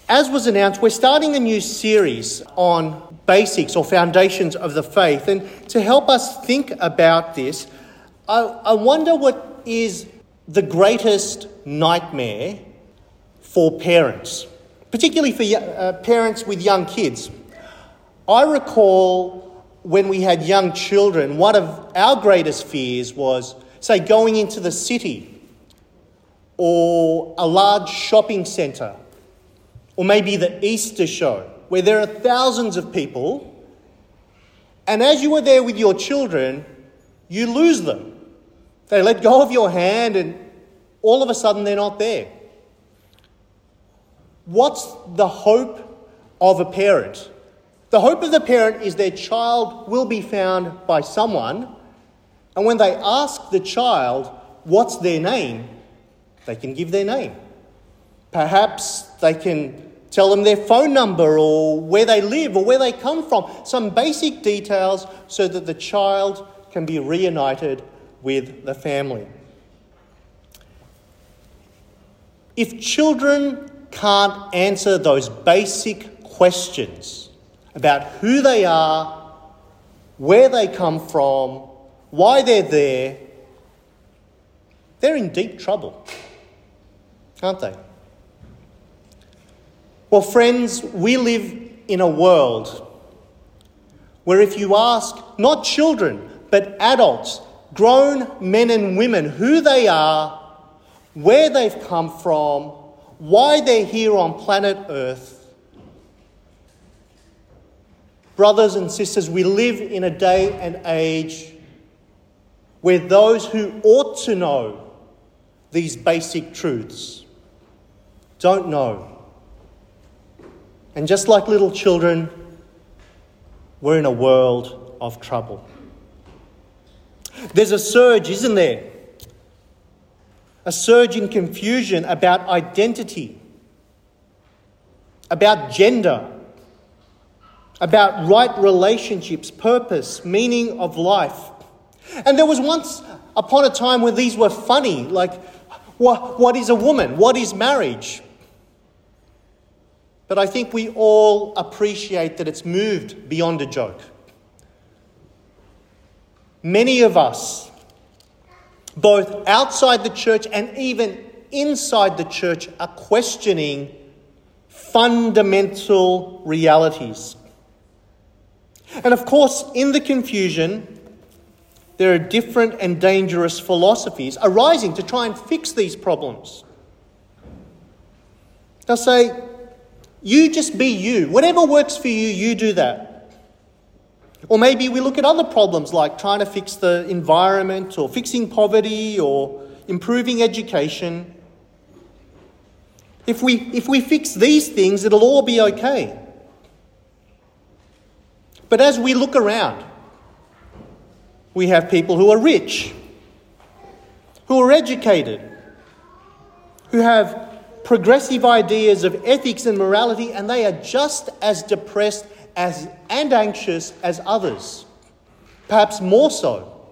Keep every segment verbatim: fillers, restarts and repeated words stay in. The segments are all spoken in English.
As was announced, we're starting a new series on basics or foundations of the faith. And to help us think about this, I, I wonder what is the greatest nightmare for parents, particularly for uh, parents with young kids. I recall when we had young children, one of our greatest fears was, say, going into the city or a large shopping centre, or maybe the Easter show, where there are thousands of people, and as you were there with your children, you lose them. They let go of your hand and all of a sudden they're not there. What's the hope of a parent? The hope of the parent is their child will be found by someone, and when they ask the child what's their name, they can give their name. Perhaps they can tell them their phone number or where they live or where they come from, some basic details so that the child can be reunited with the family. If children can't answer those basic questions about who they are, where they come from, why they're there, they're in deep trouble, aren't they? Well, friends, we live in a world where if you ask not children, but adults, grown men and women, who they are, where they've come from, why they're here on planet Earth, brothers and sisters, we live in a day and age where those who ought to know these basic truths don't know. And just like little children, we're in a world of trouble. There's a surge, isn't there? A surge in confusion about identity, about gender, about right relationships, purpose, meaning of life. And there was once upon a time when these were funny, like, what, what is a woman? What is marriage? But I think we all appreciate that it's moved beyond a joke. Many of us, both outside the church and even inside the church, are questioning fundamental realities. And of course, in the confusion, there are different and dangerous philosophies arising to try and fix these problems. They'll say, you just be you. Whatever works for you, you do that. Or maybe we look at other problems like trying to fix the environment or fixing poverty or improving education. If we, if we fix these things, it'll all be okay. But as we look around, we have people who are rich, who are educated, who have progressive ideas of ethics and morality, and they are just as depressed as and anxious as others, perhaps more so.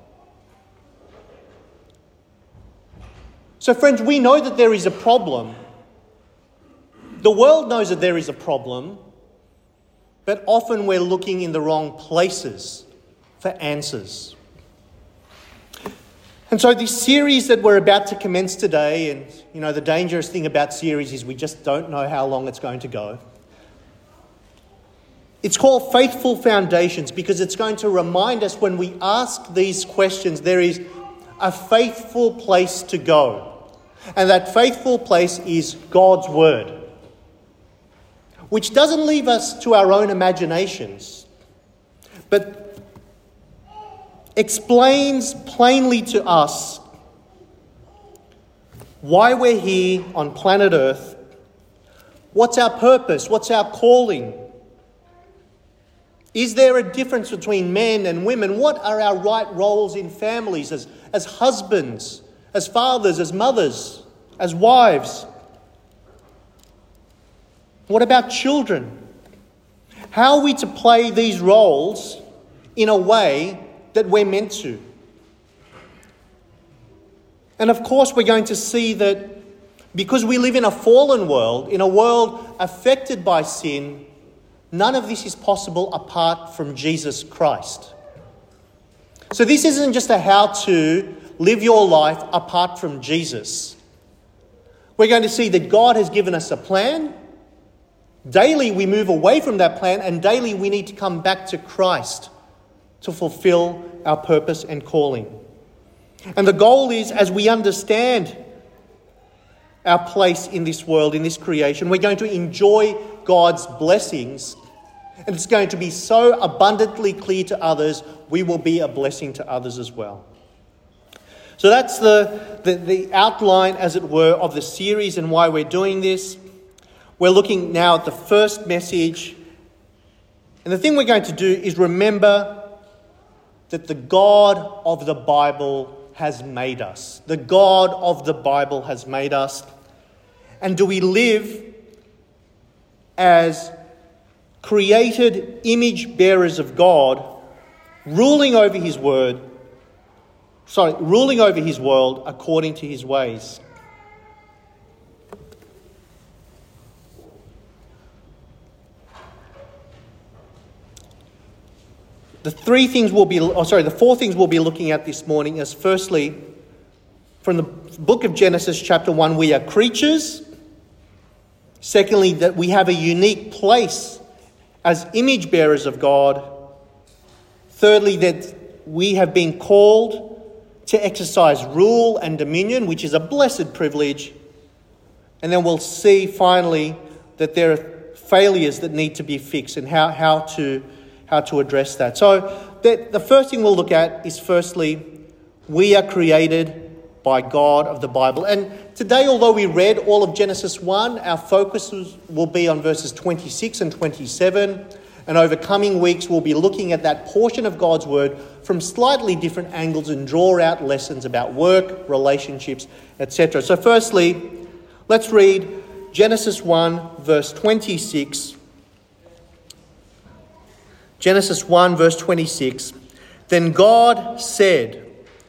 So friends, we know that there is a problem. The world knows that there is a problem, but often we're looking in the wrong places for answers. And so this series that we're about to commence today, and you know, the dangerous thing about series is we just don't know how long it's going to go. It's called Faithful Foundations because it's going to remind us when we ask these questions, there is a faithful place to go. And that faithful place is God's Word, which doesn't leave us to our own imaginations, but explains plainly to us why we're here on planet Earth, what's our purpose, what's our calling. Is there a difference between men and women? What are our right roles in families as, as husbands, as fathers, as mothers, as wives? What about children? How are we to play these roles in a way that we're meant to? And of course, we're going to see that Because we live in a fallen world, in a world affected by sin, none of this is possible apart from Jesus Christ. So this isn't just a how to live your life apart from Jesus. We're going to see that God has given us a plan. Daily we move away from that plan, and daily we need to come back to Christ to fulfill our purpose and calling. And the goal is, as we understand our place in this world, in this creation, we're going to enjoy God's blessings, and it's going to be so abundantly clear to others, we will be a blessing to others as well. So that's the, the, the outline, as it were, of the series and why we're doing this. We're looking now at the first message. And the thing we're going to do is remember that the God of the Bible has made us. The God of the Bible has made us. And do we live as created image bearers of God, ruling over his word, sorry, ruling over his world according to his ways? The three things we'll be, oh sorry, the four things we'll be looking at this morning is, firstly, from the book of Genesis chapter one, we are creatures. Secondly, that we have a unique place as image bearers of God. Thirdly, that we have been called to exercise rule and dominion, which is a blessed privilege. And then we'll see finally that there are failures that need to be fixed and how, how to how to address that. So the, the first thing we'll look at is, firstly, we are created by God of the Bible. And today, although we read all of Genesis one, our focus will be on verses twenty-six and twenty-seven. And over coming weeks, we'll be looking at that portion of God's word from slightly different angles and draw out lessons about work, relationships, et cetera. So firstly, let's read Genesis one, verse twenty-six. Genesis one, verse twenty-six. Then God said,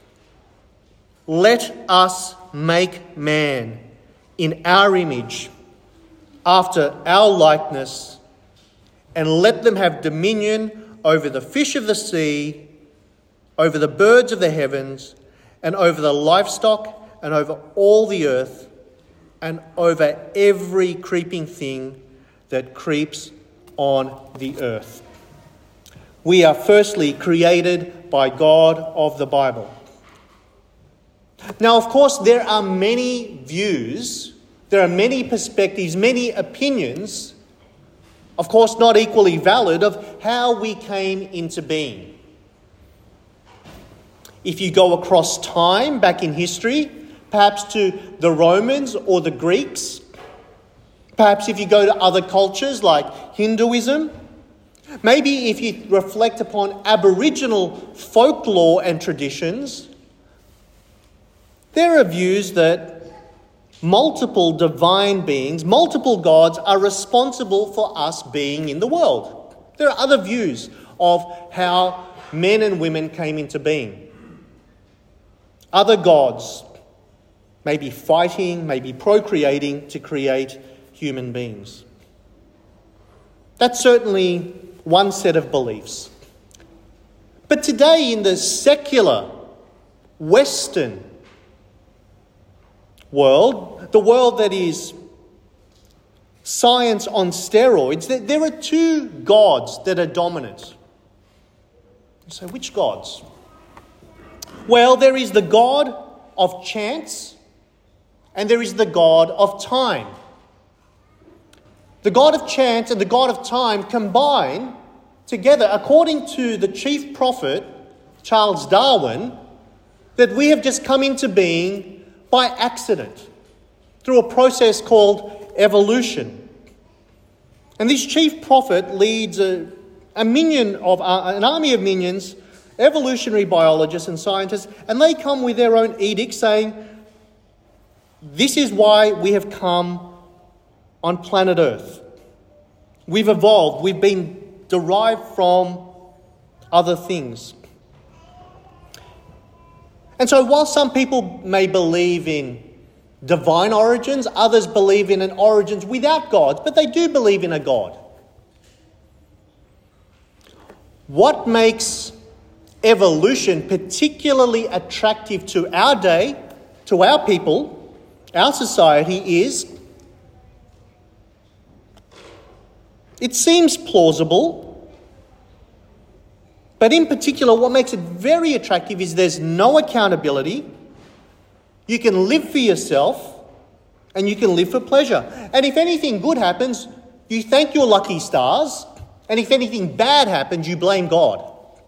"Let us make man in our image, after our likeness, and let them have dominion over the fish of the sea, over the birds of the heavens, and over the livestock, and over all the earth, and over every creeping thing that creeps on the earth." We are firstly created by God of the Bible. Now, of course, there are many views, there are many perspectives, many opinions, of course not equally valid, of how we came into being. If you go across time, back in history, perhaps to the Romans or the Greeks, perhaps if you go to other cultures like Hinduism, maybe if you reflect upon Aboriginal folklore and traditions, there are views that multiple divine beings, multiple gods are responsible for us being in the world. There are other views of how men and women came into being. Other gods may be fighting, may be procreating to create human beings. That's certainly one set of beliefs. But today, in the secular Western world, the world that is science on steroids, there are two gods that are dominant. So which gods? Well, there is the God of chance and there is the God of time. The God of chance and the God of time combine together, according to the chief prophet, Charles Darwin, that we have just come into being by accident through a process called evolution. And this chief prophet leads a, a minion of uh, an army of minions, evolutionary biologists and scientists, and they come with their own edict saying, this is why we have come on planet Earth. We've evolved. We've been derived from other things. And so while some people may believe in divine origins. Others believe in an origins without gods, but they do believe in a God. What makes evolution particularly attractive to our day, to our people, our society is, it seems plausible, but in particular what makes it very attractive is there's no accountability. You can live for yourself and you can live for pleasure. And if anything good happens, you thank your lucky stars. And if anything bad happens, you blame God.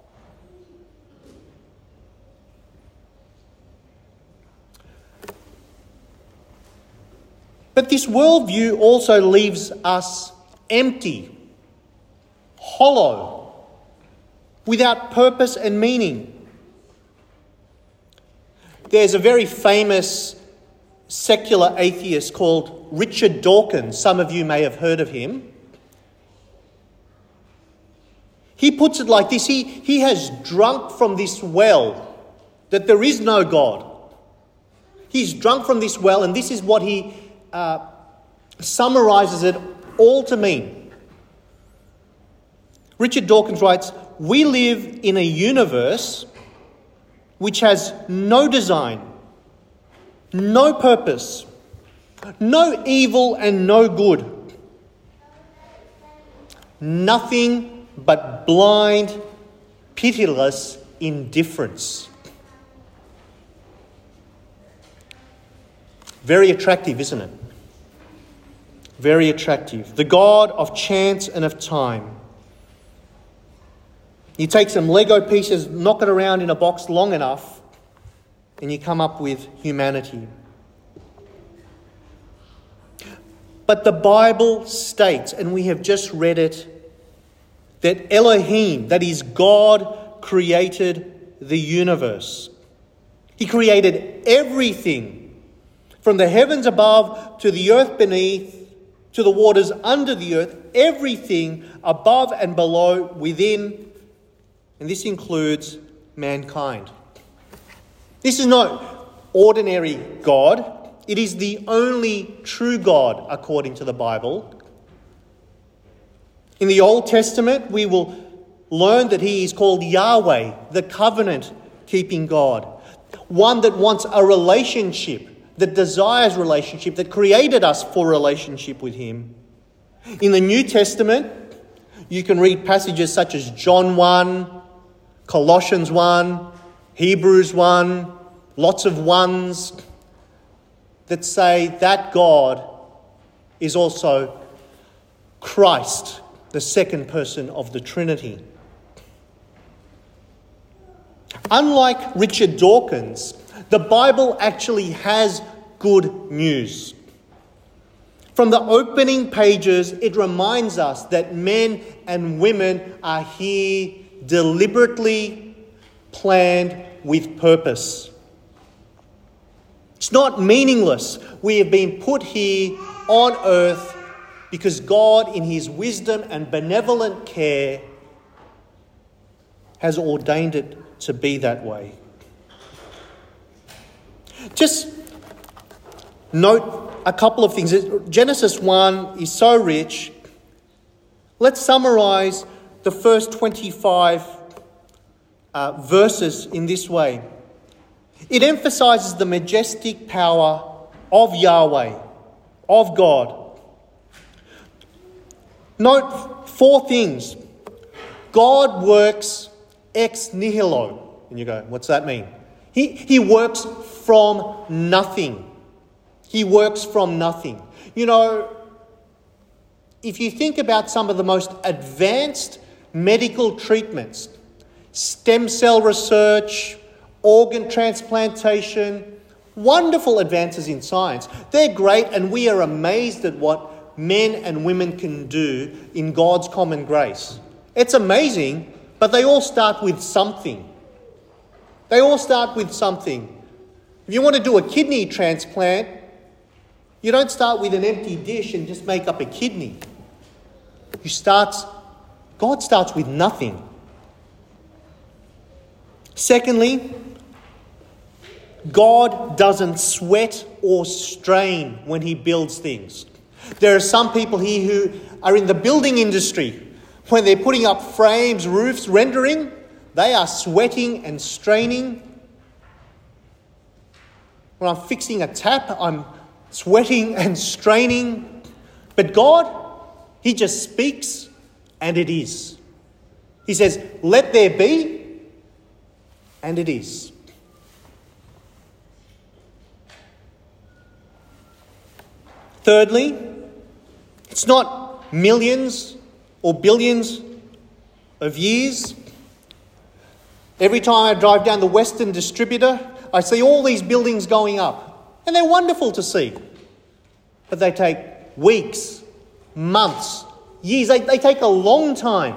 But this worldview also leaves us empty, hollow, without purpose and meaning. There's a very famous secular atheist called Richard Dawkins. Some of you may have heard of him. He puts it like this. He, he has drunk from this well that there is no God. He's drunk from this well, and this is what he uh, summarizes it all to mean. Richard Dawkins writes, "We live in a universe which has no design, no purpose, no evil and no good. Nothing but blind, pitiless indifference." Very attractive, isn't it? Very attractive. The God of chance and of time. You take some Lego pieces, knock it around in a box long enough, and you come up with humanity. But the Bible states, and we have just read it, that Elohim, that is God, created the universe. He created everything, from the heavens above to the earth beneath, to the waters under the earth, everything above and below, within, and this includes mankind. This is not ordinary God. It is the only true God, according to the Bible. In the Old Testament, we will learn that he is called Yahweh, the covenant-keeping God, one that wants a relationship, that desires relationship, that created us for relationship with him. In the New Testament, you can read passages such as John one, Colossians one, Hebrews one, lots of ones that say that God is also Christ, the second person of the Trinity. Unlike Richard Dawkins, the Bible actually has good news. From the opening pages, it reminds us that men and women are here deliberately planned with purpose. It's not meaningless. We have been put here on earth because God, in his wisdom and benevolent care, has ordained it to be that way. Just note a couple of things. Genesis one is so rich. Let's summarize the first twenty-five uh, verses in this way. It emphasizes the majestic power of Yahweh, of God. Note four things. God works ex nihilo. And you go, what's that mean? He, he works from nothing. He works from nothing. You know, if you think about some of the most advanced medical treatments, stem cell research, organ transplantation, wonderful advances in science. They're great, and we are amazed at what men and women can do in God's common grace. It's amazing, but they all start with something. They all start with something. If you want to do a kidney transplant, you don't start with an empty dish and just make up a kidney. You start, God starts with nothing. Secondly, God doesn't sweat or strain when he builds things. There are some people here who are in the building industry. When they're putting up frames, roofs, rendering, they are sweating and straining. When I'm fixing a tap, I'm sweating and straining. But God, he just speaks and it is. He says, let there be, and it is. Thirdly, it's not millions or billions of years. Every time I drive down the Western Distributor, I see all these buildings going up. And they're wonderful to see. But they take weeks, months, years. They, they take a long time.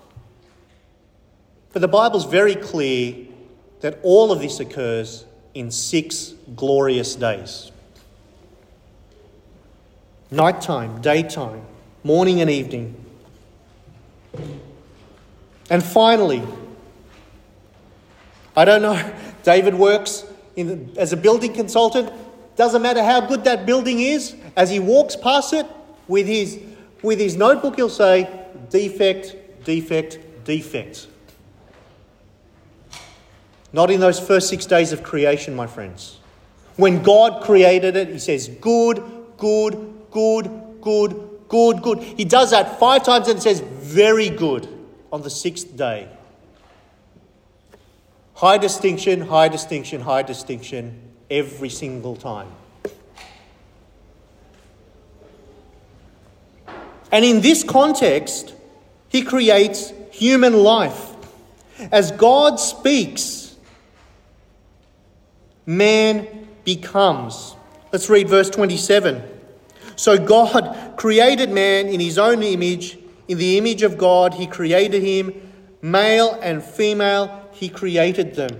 But the Bible's very clear that all of this occurs in six glorious days. Nighttime, daytime, morning and evening. And finally, I don't know, David works in the, as a building consultant. Doesn't matter how good that building is, as he walks past it with his, with his notebook, he'll say, defect, defect, defect. Not in those first six days of creation, my friends. When God created it, he says, good, good, good, good, good, good. He does that five times and it says, very good on the sixth day. High distinction, high distinction, high distinction every single time. And in this context, he creates human life. As God speaks, man becomes. Let's read verse twenty-seven. So God created man in his own image. In the image of God, he created him. Male and female, he created them.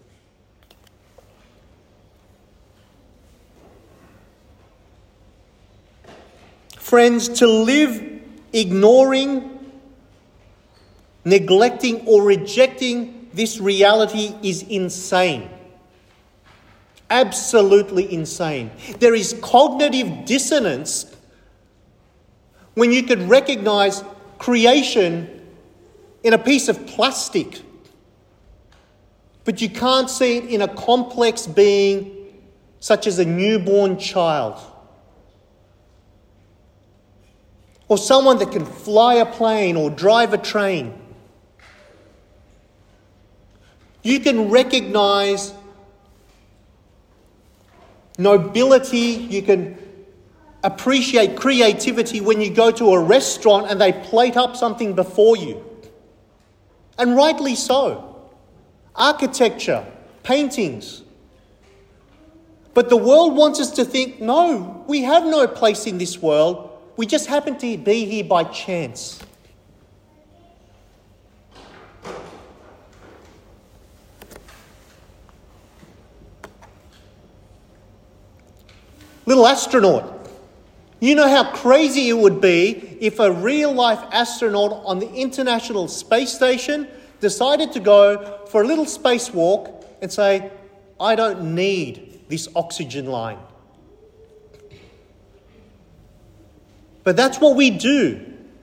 Friends, to live ignoring, neglecting or rejecting this reality is insane. Absolutely insane. There is cognitive dissonance when you could recognize creation in a piece of plastic, but you can't see it in a complex being such as a newborn child. Or someone that can fly a plane or drive a train. You can recognize nobility, you can appreciate creativity when you go to a restaurant and they plate up something before you. And rightly so. Architecture, paintings. But the world wants us to think, no, we have no place in this world. We just happen to be here by chance. Little astronaut. You know how crazy it would be if a real-life astronaut on the International Space Station decided to go for a little spacewalk and say, I don't need this oxygen line. But that's what we do.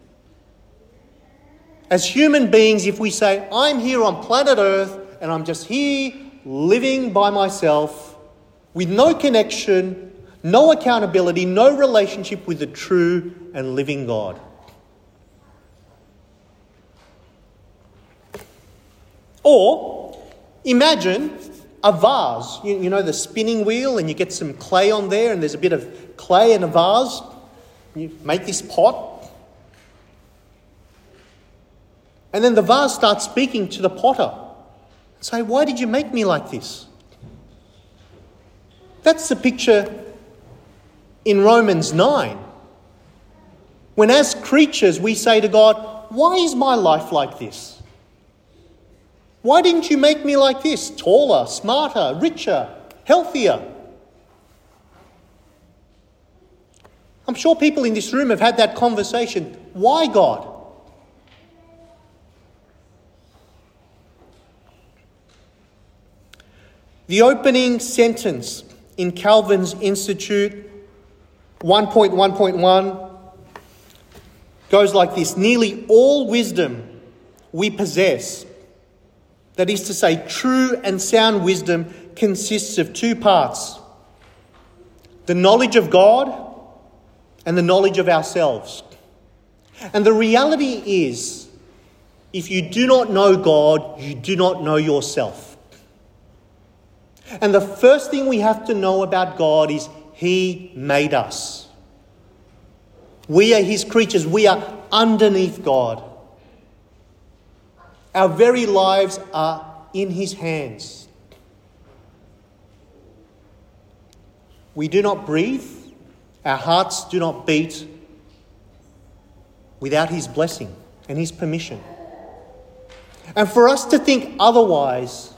As human beings, if we say, I'm here on planet Earth and I'm just here living by myself with no connection, no accountability, no relationship with the true and living God. Or imagine a vase. You, you know the spinning wheel and you get some clay on there and there's a bit of clay in a vase. You make this pot. And then the vase starts speaking to the potter. Say, why did you make me like this? That's the picture in Romans nine. When as creatures we say to God, why is my life like this? Why didn't you make me like this? Taller, smarter, richer, healthier. I'm sure people in this room have had that conversation. Why, God? The opening sentence in Calvin's Institute one point one point one goes like this: nearly all wisdom we possess, that is to say, true and sound wisdom, consists of two parts: the knowledge of God and the knowledge of ourselves. And the reality is, if you do not know God, you do not know yourself. And the first thing we have to know about God is He made us. We are His creatures. We are underneath God. Our very lives are in His hands. We do not breathe. Our hearts do not beat without His blessing and His permission. And for us to think otherwise,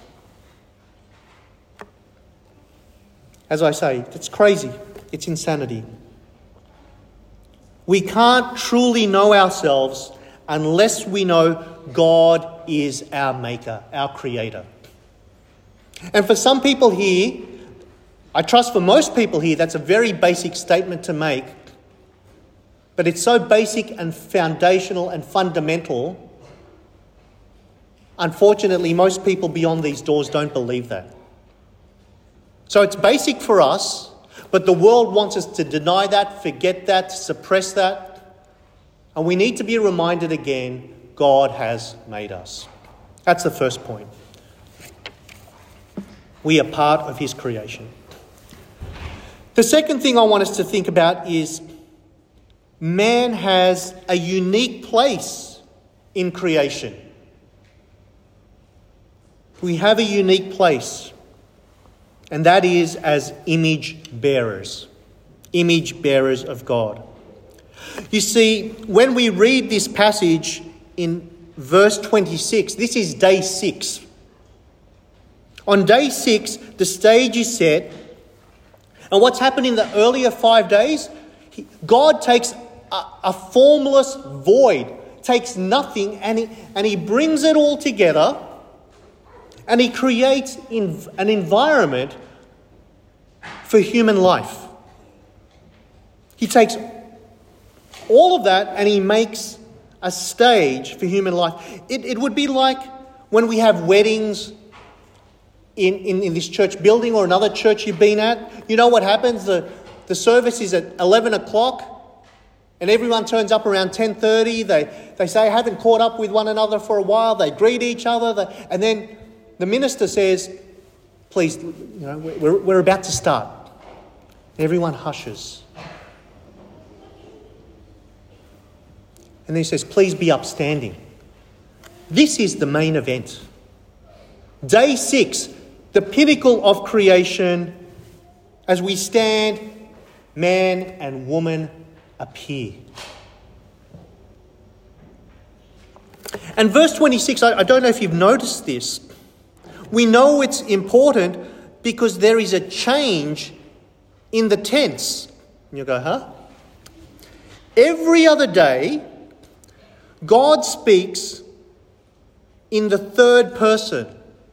as I say, it's crazy. It's insanity. We can't truly know ourselves unless we know God is our maker, our creator. And for some people here, I trust for most people here, that's a very basic statement to make. But it's so basic and foundational and fundamental. Unfortunately, most people beyond these doors don't believe that. So it's basic for us, but the world wants us to deny that, forget that, suppress that. And we need to be reminded again, God has made us. That's the first point. We are part of His creation. The second thing I want us to think about is man has a unique place in creation. We have a unique place, and that is as image bearers, image bearers of God. You see, when we read this passage in verse twenty-six, this is day six. On day six, the stage is set. And what's happened in the earlier five days? He, God takes a, a formless void, takes nothing, and he, and he brings it all together, and He creates in, an environment for human life. He takes all of that and He makes a stage for human life. It, it would be like when we have weddings in, in, in this church building or another church you've been at. You know what happens? The, the service is at eleven o'clock and everyone turns up around ten thirty. They, they say, I haven't caught up with one another for a while. They greet each other. They, and then the minister says, please, you know, we're, we're about to start. Everyone hushes. And then he says, please be upstanding. This is the main event. Day six, the pinnacle of creation. As we stand, man and woman appear. And verse twenty-six, I, I don't know if you've noticed this. We know it's important because there is a change in the tense. And you go, huh? Every other day, God speaks in the third person.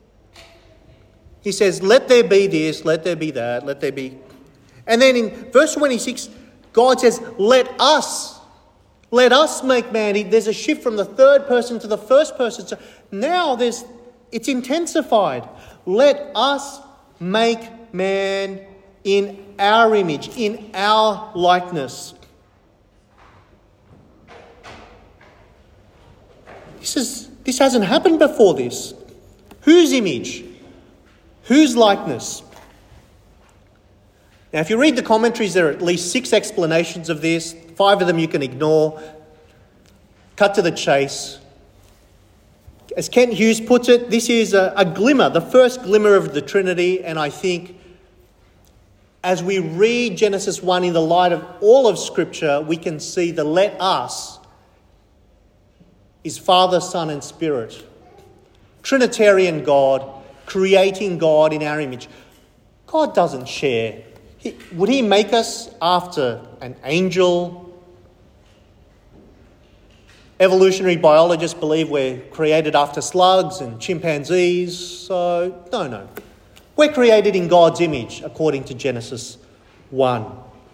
He says, let there be this, let there be that, let there be... And then in verse twenty-six, God says, let us, let us make man. There's a shift from the third person to the first person. So now there's, it's intensified. Let us make man in our image, in our likeness. This is this hasn't happened before this. Whose image? Whose likeness? Now, if you read the commentaries, there are at least six explanations of this. Five of them you can ignore. Cut to the chase. As Kent Hughes puts it, this is a, a glimmer, the first glimmer of the Trinity. And I think as we read Genesis one in the light of all of Scripture, we can see the let us is Father, Son and Spirit. Trinitarian God, creating God in our image. God doesn't share. He, would He make us after an angel? Evolutionary biologists believe we're created after slugs and chimpanzees. So, no, no. We're created in God's image, according to Genesis one.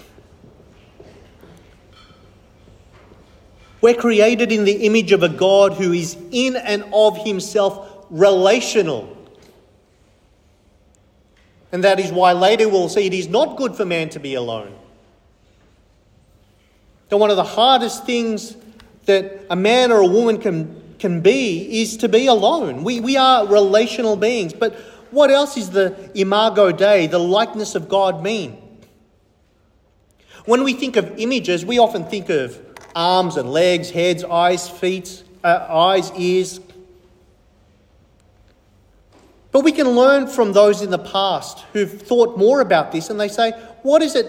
We're created in the image of a God who is in and of himself relational. And that is why later we'll see it is not good for man to be alone. That one of the hardest things that a man or a woman can, can be is to be alone. We, we are relational beings. But what else is the imago Dei, the likeness of God, mean? When we think of images, we often think of arms and legs, heads, eyes, feet, uh, eyes, ears. But we can learn from those in the past who've thought more about this, and they say, what is it,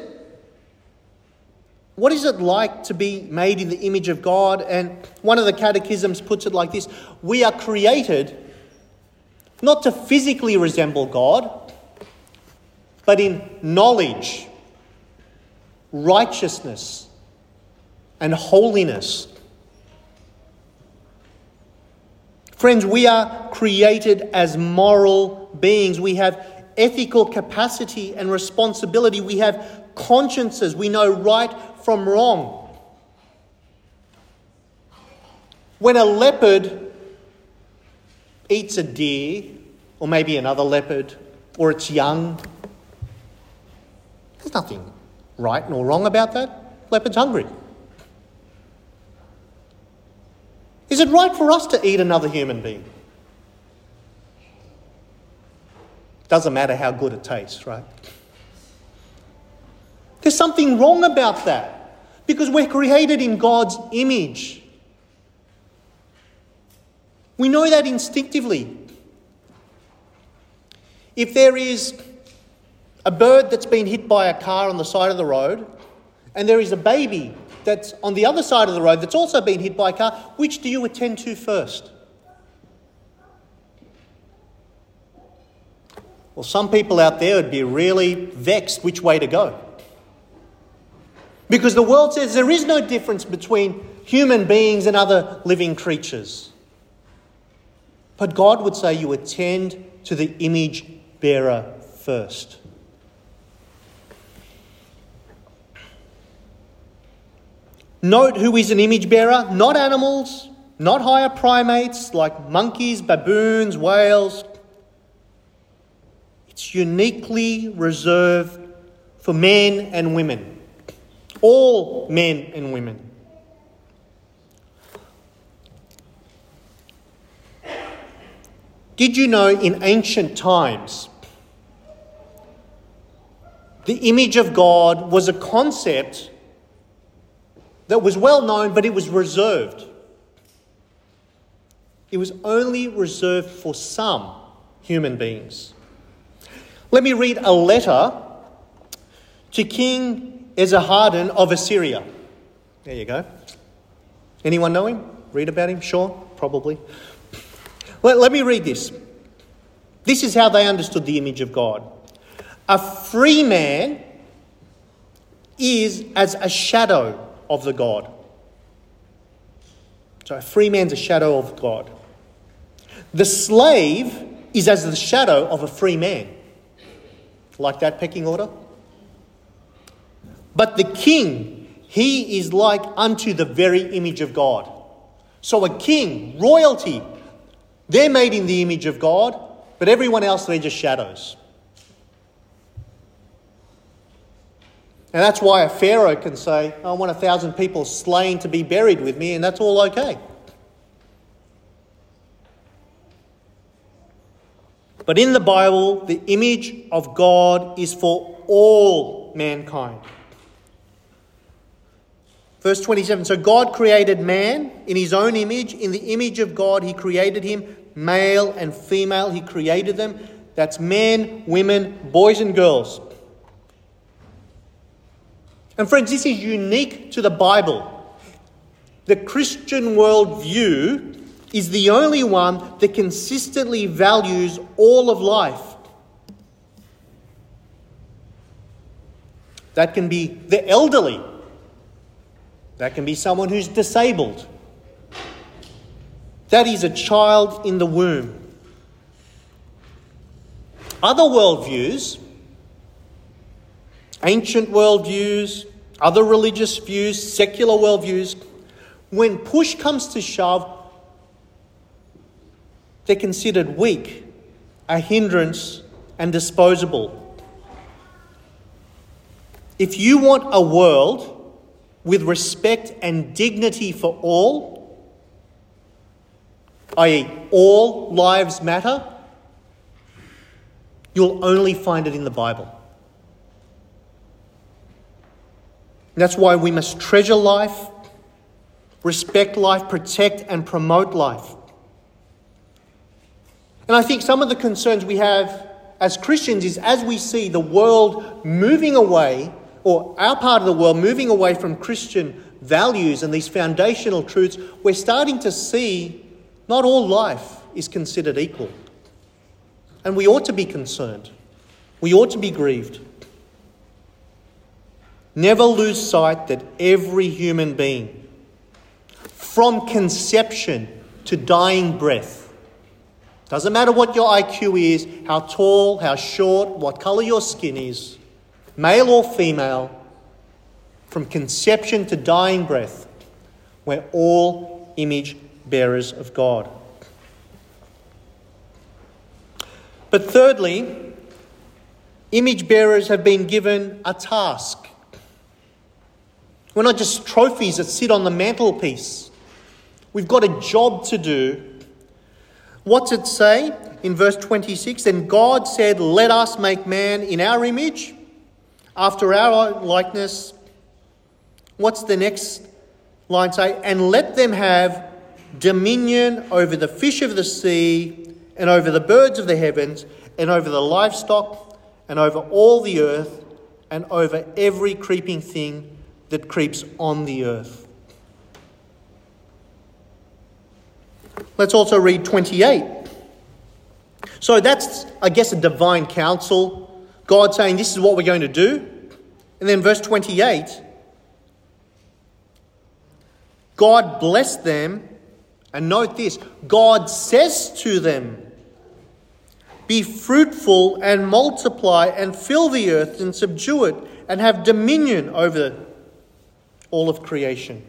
what is it like to be made in the image of God? And one of the catechisms puts it like this: we are created not to physically resemble God, but in knowledge, righteousness, and holiness. Friends, we are created as moral beings. We have ethical capacity and responsibility. We have consciences. We know right from wrong. When a leopard eats a deer, or maybe another leopard, or its young, there's nothing right nor wrong about that. Leopard's hungry. Is it right for us to eat another human being? Doesn't matter how good it tastes, right? There's something wrong about that because we're created in God's image. We know that instinctively. If there is a bird that's been hit by a car on the side of the road and there is a baby that's on the other side of the road that's also been hit by a car, which do you attend to first? Well, some people out there would be really vexed which way to go. Because the world says there is no difference between human beings and other living creatures. But God would say you attend to the image bearer first. Note who is an image bearer, not animals, not higher primates like monkeys, baboons, whales. It's uniquely reserved for men and women, all men and women. Did you know in ancient times, the image of God was a concept that was well known, but it was reserved. It was only reserved for some human beings. Let me read a letter to King Esarhaddon of Assyria. There you go. Anyone know him? Read about him? Sure, probably. Let, let me read this. This is how they understood the image of God. A free man is as a shadow of the God. So a free man's a shadow of God. The slave is as the shadow of a free man. Like that pecking order? But the king, he is like unto the very image of God. So a king, royalty, they're made in the image of God, but everyone else, they're just shadows. And that's why a pharaoh can say, I want a thousand people slain to be buried with me, and that's all okay. But in the Bible, the image of God is for all mankind. Verse twenty-seven, so God created man in his own image. In the image of God, he created him. Male and female, he created them. That's men, women, boys and girls. And friends, this is unique to the Bible. The Christian worldview is the only one that consistently values all of life. That can be the elderly. That can be someone who's disabled. That is a child in the womb. Other worldviews, ancient worldviews, other religious views, secular worldviews, when push comes to shove, they're considered weak, a hindrance, and disposable. If you want a world with respect and dignity for all, that is all lives matter, you'll only find it in the Bible. And that's why we must treasure life, respect life, protect and promote life. And I think some of the concerns we have as Christians is as we see the world moving away, or our part of the world moving away from Christian values and these foundational truths, we're starting to see not all life is considered equal. And we ought to be concerned. We ought to be grieved. Never lose sight that every human being, from conception to dying breath, doesn't matter what your I Q is, how tall, how short, what colour your skin is, male or female, from conception to dying breath, we're all image bearers of God. But thirdly, image bearers have been given a task. We're not just trophies that sit on the mantelpiece. We've got a job to do. What's it say in verse twenty-six? And God said, let us make man in our image, after our likeness. What's the next line say? And let them have dominion over the fish of the sea, and over the birds of the heavens, and over the livestock, and over all the earth, and over every creeping thing that creeps on the earth. Let's also read twenty-eight. So that's, I guess, a divine counsel. God saying this is what we're going to do. And then verse twenty-eight. God blessed them. And note this. God says to them, be fruitful and multiply and fill the earth and subdue it and have dominion over all of creation.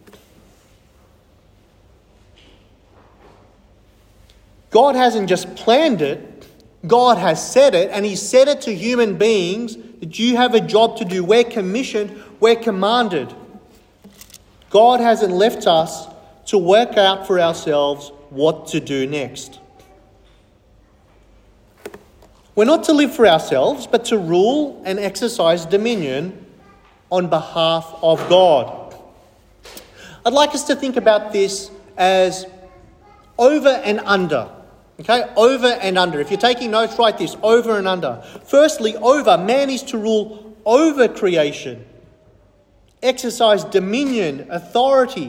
God hasn't just planned it, God has said it, and He said it to human beings that you have a job to do. We're commissioned, we're commanded. God hasn't left us to work out for ourselves what to do next. We're not to live for ourselves, but to rule and exercise dominion on behalf of God. I'd like us to think about this as over and under. Okay, over and under. If you're taking notes, write this, over and under. Firstly, over. Man is to rule over creation. Exercise dominion, authority.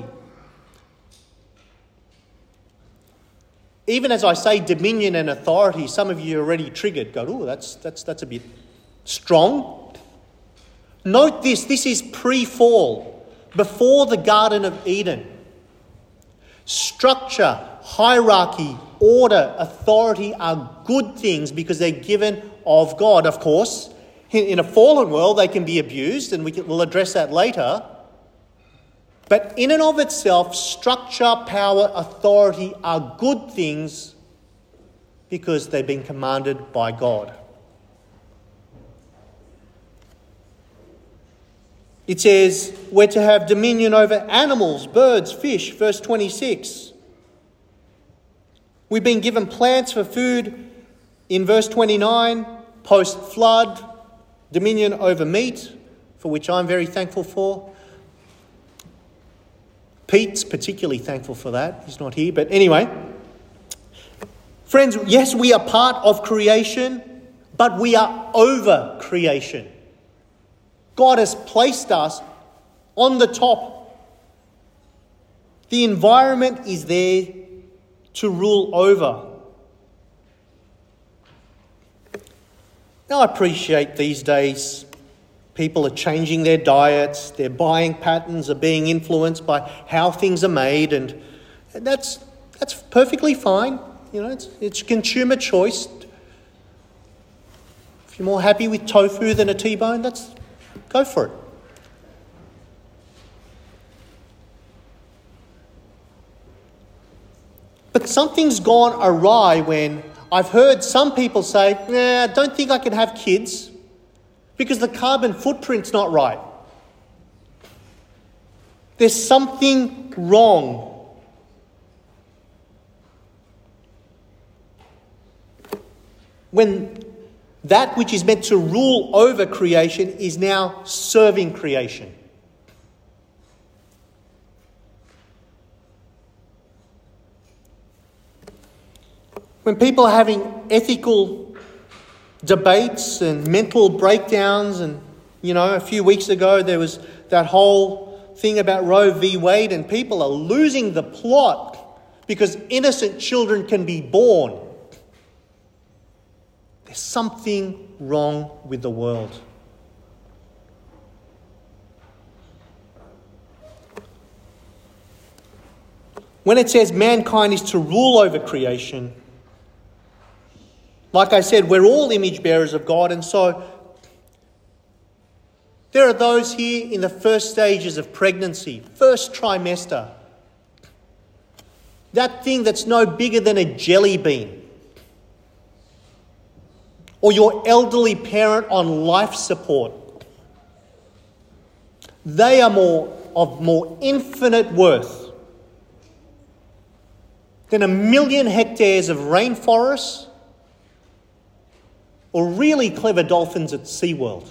Even as I say dominion and authority, some of you are already triggered. Go, oh, that's, that's, that's a bit strong. Note this, this is pre-fall, before the Garden of Eden. Structure, hierarchy, order, authority are good things because they're given of God. Of course, in a fallen world, they can be abused, and we can, we'll address that later. But in and of itself, structure, power, authority are good things because they've been commanded by God. It says we're to have dominion over animals, birds, fish, verse twenty-six. We've been given plants for food in verse twenty-nine, post-flood, dominion over meat, for which I'm very thankful for. Pete's particularly thankful for that. He's not here, but anyway. Friends, yes, we are part of creation, but we are over creation. God has placed us on the top. The environment is there to rule over. Now, I appreciate these days people are changing their diets, their buying patterns are being influenced by how things are made, and that's that's perfectly fine. You know, it's it's consumer choice. If you're more happy with tofu than a T-bone, that's go for it. But something's gone awry when I've heard some people say, nah, I don't think I can have kids because the carbon footprint's not right. There's something wrong. When that which is meant to rule over creation is now serving creation. When people are having ethical debates and mental breakdowns, and, you know, a few weeks ago there was that whole thing about Roe v. Wade, and people are losing the plot because innocent children can be born. There's something wrong with the world. When it says mankind is to rule over creation, like I said, we're all image bearers of God, and so there are those here in the first stages of pregnancy, first trimester. That thing that's no bigger than a jelly bean. Or your elderly parent on life support. They are more of more infinite worth than a million hectares of rainforests or really clever dolphins at SeaWorld.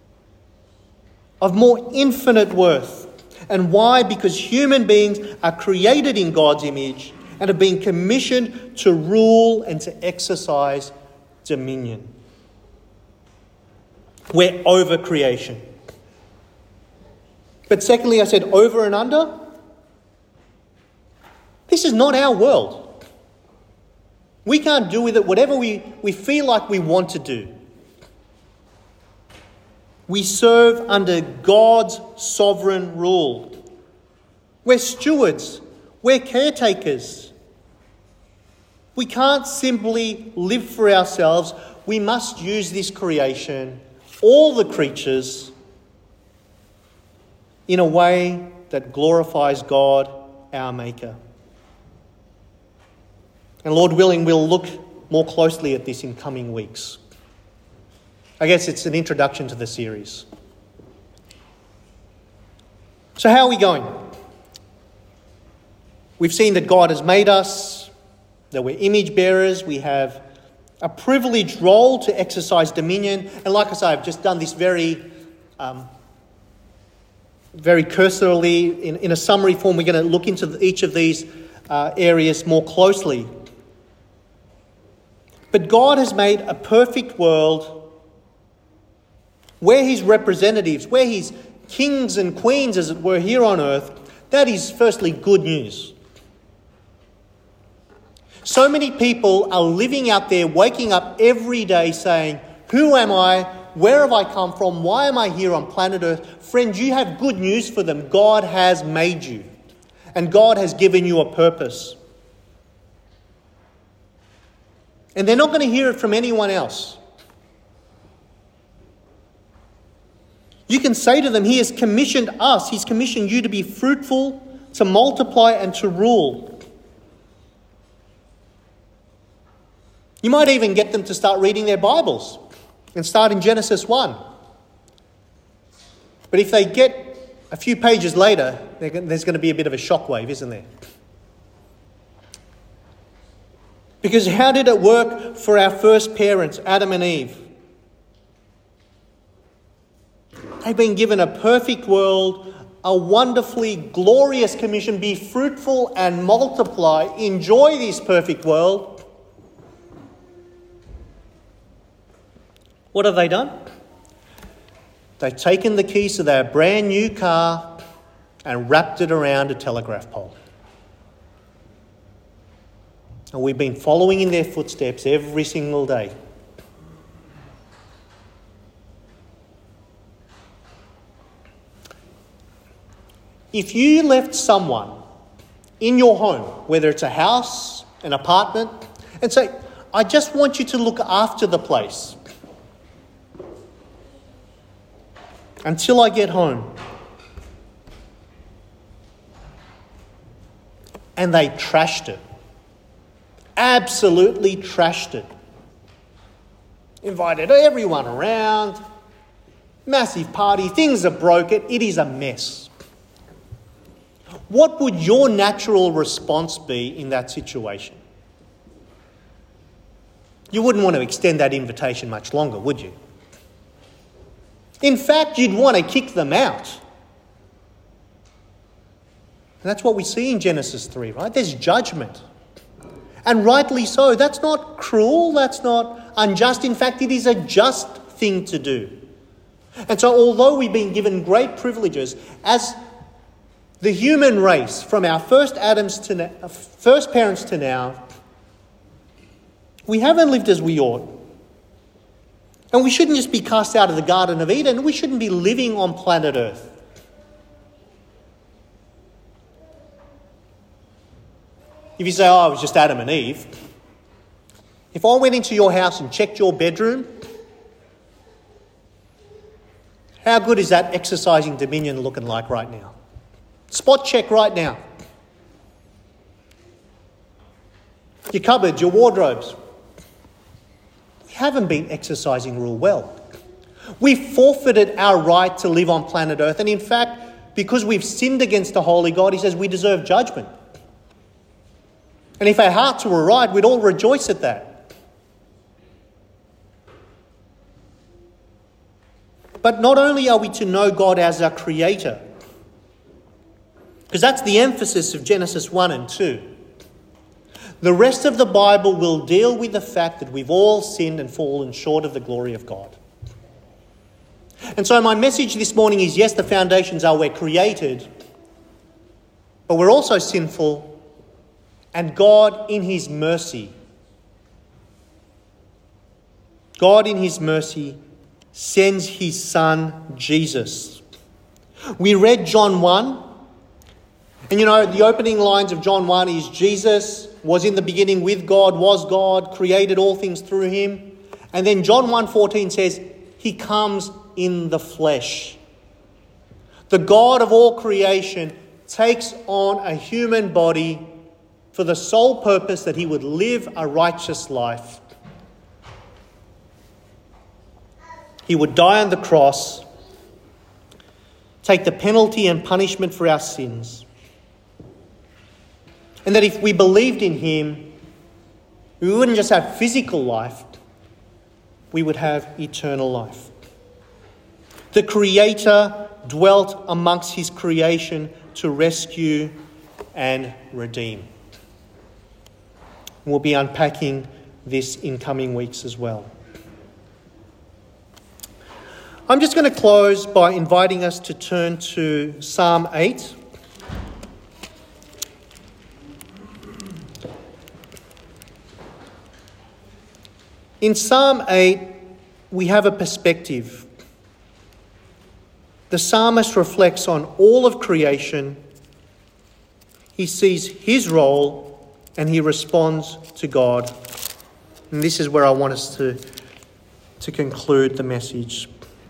Of more infinite worth. And why? Because human beings are created in God's image and have been commissioned to rule and to exercise dominion. We're over creation. But secondly, I said over and under. This is not our world. We can't do with it whatever we, we feel like we want to do. We serve under God's sovereign rule. We're stewards. We're caretakers. We can't simply live for ourselves. We must use this creation, all the creatures, in a way that glorifies God, our Maker. And Lord willing, we'll look more closely at this in coming weeks. I guess it's an introduction to the series. So how are we going? We've seen that God has made us, that we're image bearers, we have a privileged role to exercise dominion. And like I say, I've just done this very, um, very cursorily, in, in a summary form. We're going to look into each of these uh, areas more closely. But God has made a perfect world where his representatives, where his kings and queens, as it were, here on earth. That is firstly good news. So many people are living out there, waking up every day saying, who am I? Where have I come from? Why am I here on planet Earth? Friends, you have good news for them. God has made you. And God has given you a purpose. And they're not going to hear it from anyone else. You can say to them, he has commissioned us, he's commissioned you to be fruitful, to multiply and to rule. You might even get them to start reading their Bibles and start in Genesis one. But if they get a few pages later, there's going to be a bit of a shockwave, isn't there? Because how did it work for our first parents, Adam and Eve? They've been given a perfect world, a wonderfully glorious commission. Be fruitful and multiply. Enjoy this perfect world. What have they done? They've taken the keys to their brand new car and wrapped it around a telegraph pole. And we've been following in their footsteps every single day. If you left someone in your home, whether it's a house, an apartment, and say, I just want you to look after the place. until I get home. And they trashed it. Absolutely trashed it. Invited everyone around. Massive party. Things are broken. It is a mess. What would your natural response be in that situation? You wouldn't want to extend that invitation much longer, would you? In fact, you'd want to kick them out. And that's what we see in Genesis three, right? There's judgment. And rightly so. That's not cruel. That's not unjust. In fact, it is a just thing to do. And so although we've been given great privileges as the human race, from our first Adams to now, first parents to now, we haven't lived as we ought. And we shouldn't just be cast out of the Garden of Eden. We shouldn't be living on planet Earth. If you say, oh, it was just Adam and Eve. If I went into your house and checked your bedroom, how good is that exercising dominion looking like right now? Spot check right now. Your cupboards, your wardrobes. We haven't been exercising real well. We've forfeited our right to live on planet Earth. And in fact, because we've sinned against a holy God, he says we deserve judgment. And if our hearts were right, we'd all rejoice at that. But not only are we to know God as our Creator, because that's the emphasis of Genesis one and two. The rest of the Bible will deal with the fact that we've all sinned and fallen short of the glory of God. And so my message this morning is, yes, the foundations are we're created, but we're also sinful, and God in his mercy, God in his mercy sends his Son, Jesus. We read John one, and you know, the opening lines of John one is Jesus was in the beginning with God, was God, created all things through him. And then John one fourteen says, he comes in the flesh. The God of all creation takes on a human body for the sole purpose that he would live a righteous life. He would die on the cross, take the penalty and punishment for our sins. And that if we believed in him, we wouldn't just have physical life, we would have eternal life. The Creator dwelt amongst his creation to rescue and redeem. We'll be unpacking this in coming weeks as well. I'm just going to close by inviting us to turn to Psalm eight. In Psalm eight, we have a perspective. The psalmist reflects on all of creation. He sees his role and he responds to God. And this is where I want us to, to conclude the message.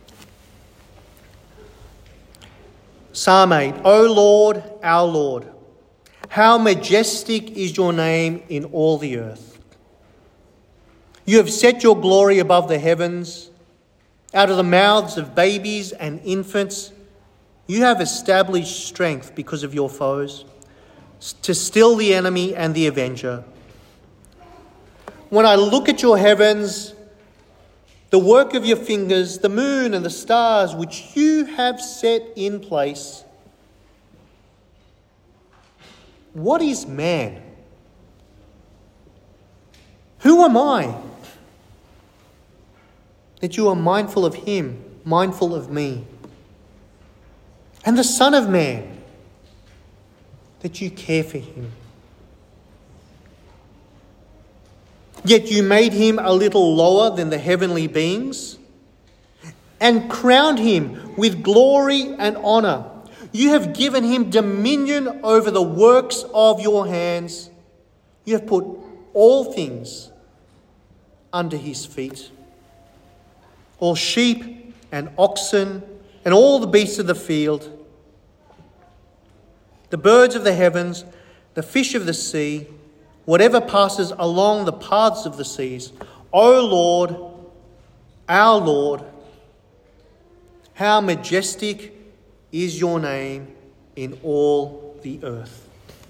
Psalm eight. O Lord, our Lord, how majestic is your name in all the earth. You have set your glory above the heavens. Out of the mouths of babies and infants, you have established strength because of your foes, to still the enemy and the avenger. When I look at your heavens, the work of your fingers, the moon and the stars which you have set in place, what is man? Who am I that you are mindful of him, mindful of me? And the Son of Man, that you care for him. Yet you made him a little lower than the heavenly beings and crowned him with glory and honour. You have given him dominion over the works of your hands. You have put all things under his feet. All sheep and oxen and all the beasts of the field, the birds of the heavens, the fish of the sea, whatever passes along the paths of the seas. O Lord, our Lord, how majestic is your name in all the earth.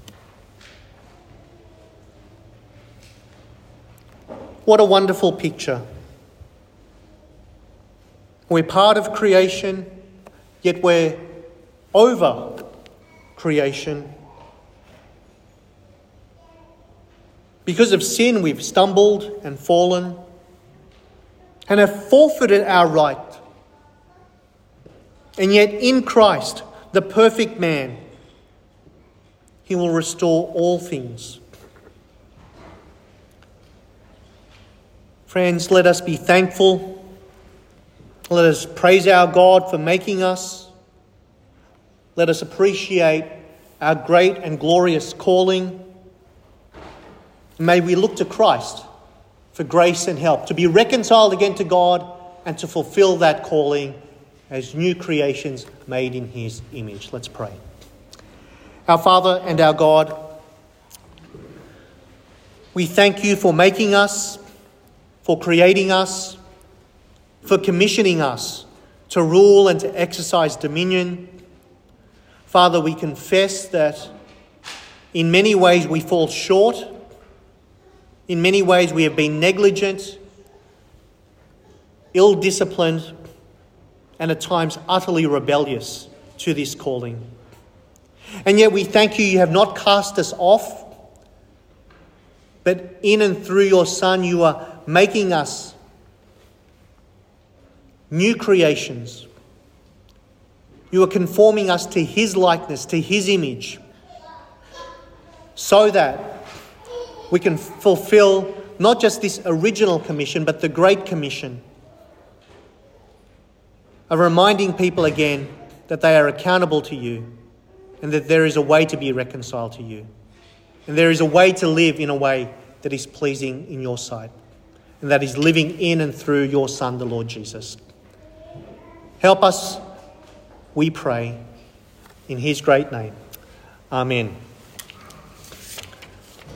What a wonderful picture. We're part of creation, yet we're over creation. Because of sin, we've stumbled and fallen and have forfeited our right. And yet in Christ, the perfect man, he will restore all things. Friends, let us be thankful. Let us praise our God for making us. Let us appreciate our great and glorious calling. May we look to Christ for grace and help, to be reconciled again to God and to fulfill that calling as new creations made in his image. Let's pray. Our Father and our God, we thank you for making us, for creating us, for commissioning us to rule and to exercise dominion. Father, we confess that in many ways we fall short. In many ways we have been negligent, ill-disciplined, and at times utterly rebellious to this calling. And yet we thank you, you have not cast us off, but in and through your Son you are making us new creations. You are conforming us to his likeness, to his image, so that we can fulfill not just this original commission, but the Great Commission of reminding people again that they are accountable to you and that there is a way to be reconciled to you. And there is a way to live in a way that is pleasing in your sight, and that is living in and through your Son, the Lord Jesus. Help us, we pray, in his great name. Amen.